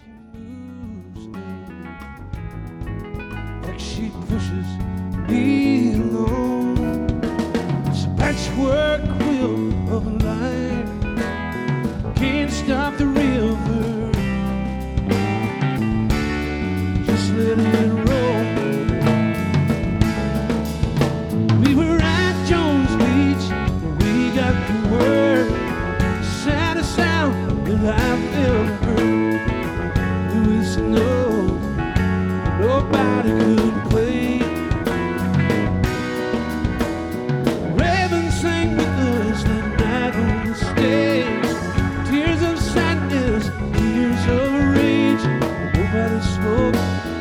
moves me like she pushes me along. It's a patchwork quilt of life, can't stop the river, just let it roll. We were at Jones Beach, we got the word, saddest sound that I've ever heard. It was no, nobody could play. Raven sang with us that night on the stage. Tears of sadness, tears of rage. Nobody spoke.